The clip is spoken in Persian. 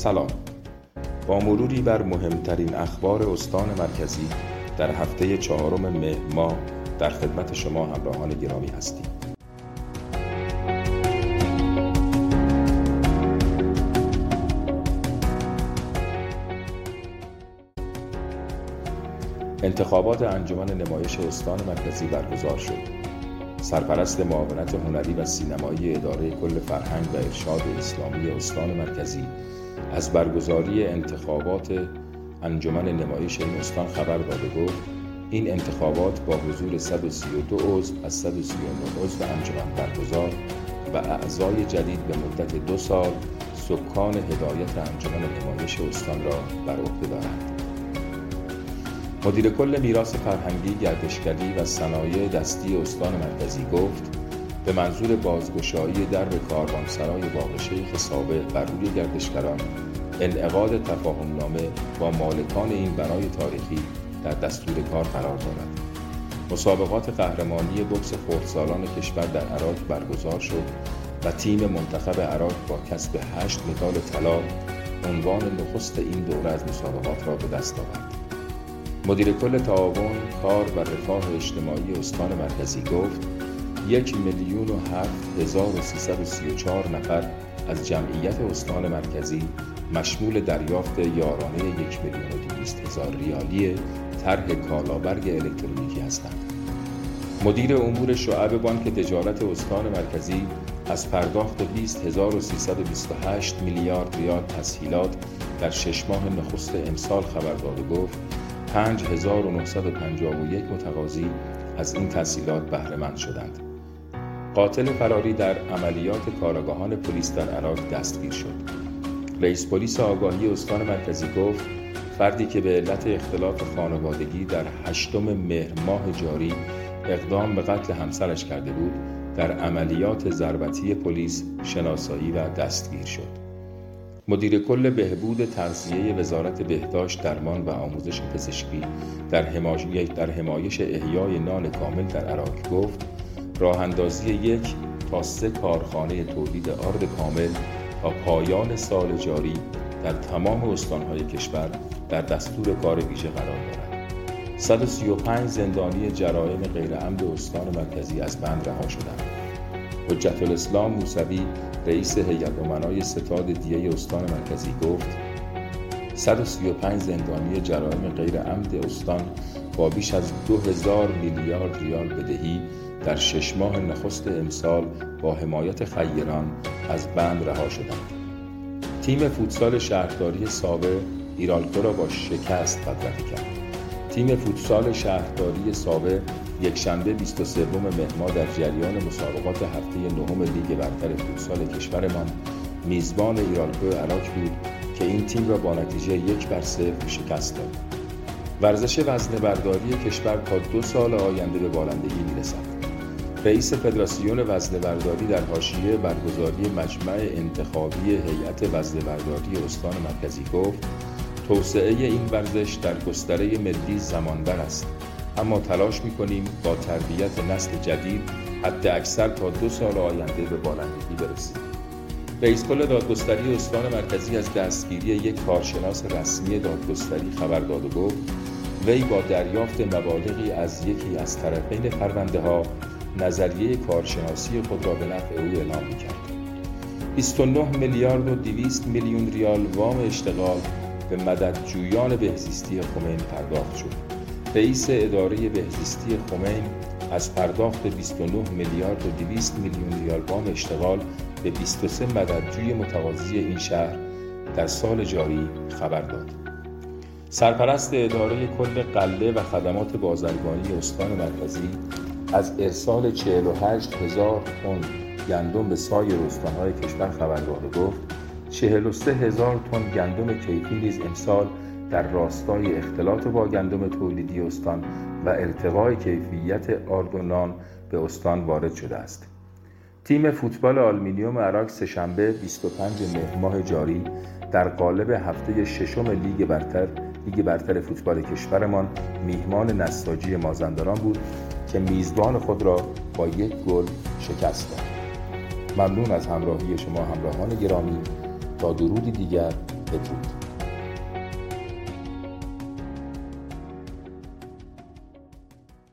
سلام. با مروری بر مهمترین اخبار استان مرکزی در هفته 4 مهر ماه در خدمت شما همراهان گرامی هستیم. انتخابات انجمن نمایش استان مرکزی برگزار شد. سرپرست معاونت هنری و سینمایی اداره کل فرهنگ و ارشاد اسلامی استان مرکزی از برگزاری انتخابات انجمن نمایش این استان خبر داد و گفت این انتخابات با حضور 132 عضو از 139 عضو انجمن برگزار و اعضای جدید به مدت 2 سال سکان هدایت انجمن نمایش استان را بر عهده دارند. مدیر کل میراث فرهنگی، گردشگری و صنایع دستی استان مرکزی گفت به منظور بازگشایی درب کاروانسرای باغ شیخ صابر بر روی گردشگران، انعقاد تفاهمنامه با مالکان این بنای تاریخی در دستور کار قرار دارد. مسابقات قهرمانی بوکس خردسالان کشور در عراق برگزار شد و تیم منتخب عراق با کسب 8 مدال طلا عنوان نخست این دوره از مسابقات را به دست آورد. مدیر کل تعاون، کار و رفاه اجتماعی استان مرکزی گفت 1,007,334 نفر از جمعیت استان مرکزی مشمول دریافت یارانه 1,200,000 ریالی طرح کالابرگ الکترونیکی هستند. مدیر امور شعب بانک تجارت استان مرکزی از پرداخت 20,328 میلیارد ریال تسهیلات در 6 ماه نخست امسال خبر داد و گفت 5,951 متقاضی از این تسهیلات بهره مند شدند. قاتل فراری در عملیات کارآگاهان پلیس در عراق دستگیر شد. رئیس پلیس آگاهی استان مرکزی گفت فردی که به علت اختلاف خانوادگی در 8 مهر ماه جاری اقدام به قتل همسرش کرده بود، در عملیات ضربتی پلیس شناسایی و دستگیر شد. مدیر کل بهبود تغذیه وزارت بهداشت، درمان و آموزش پزشکی در حمایش احیای نان کامل در عراق گفت راه اندازی 1 تا 3 کارخانه تولید آرد کامل تا پایان سال جاری در تمام استانهای کشور در دستور کار ویژه قرار دارد. 135 زندانی جرایم غیرعمد استان مرکزی از بند رها شدند. حجت الاسلام موسوی رئیس هیئت امنای ستاد دیه استان مرکزی گفت 135 زندانی جرایم غیرعمد استان با بیش از 2,000 میلیارد ریال بدهی در 6 ماه نخست امسال با حمایت خیران از بند رها شدند. تیم فوتسال شهرداری ساوه ایرالکو را با شکست بدرقه کرد. تیم فوتسال شهرداری ساوه یکشنبه 23 مهر ماه در جریان مسابقات هفته 9 لیگ برتر فوتسال کشورمان میزبان ایرالکو عراق بود که این تیم را با نتیجه 1-0 شکست داد. ورزش وزنه‌برداری کشور تا 2 سال آینده به بالندگی می‌رسد. رئیس فدراسیون وزنه‌برداری در حاشیه برگزاری مجمع انتخابی هیئت وزنه‌برداری استان مرکزی گفت توسعه این ورزش در گستره ملی زمانبر است، اما تلاش می‌کنیم با تربیت نسل جدید حد اکثر تا 2 سال آینده به بالندگی برسیم. رئیس کل دادگستری استان مرکزی از دستگیری یک کارشناس رسمی دادگستری خبر داد و گفت وی با دریافت مبالغی از یکی از طرفین پرونده‌ها نظریه کارشناسی خود را به نفع او اعلام می‌کرد. 29 میلیارد و 200 میلیون ریال وام اشتغال به مددجویان بهزیستی خمین پرداخت شد. رئیس اداره بهزیستی خمین از پرداخت 29 میلیارد و 200 میلیون ریال وام اشتغال به 23 مددجوی متقاضی این شهر در سال جاری خبر داد. سرپرست اداره کل غله و خدمات بازرگانی استان مرکزی از ارسال 48,000 تن گندم به سایر استان‌های کشور خبر داد و گفت 43,000 تن گندم کیفی نیز امسال در راستای اختلاط با گندم تولیدی استان و ارتقای کیفیت آرد و نان به استان وارد شده است. تیم فوتبال آلومینیوم عراق سه‌شنبه 25 مهر ماه جاری در قالب هفته 6 لیگ برتر فوتبال کشورمان میهمان نساجی مازندران بود که میزبان خود را با 1 گل شکست داد. ممنون از همراهی شما همراهان گرامی. تا درودی دیگر بدرود.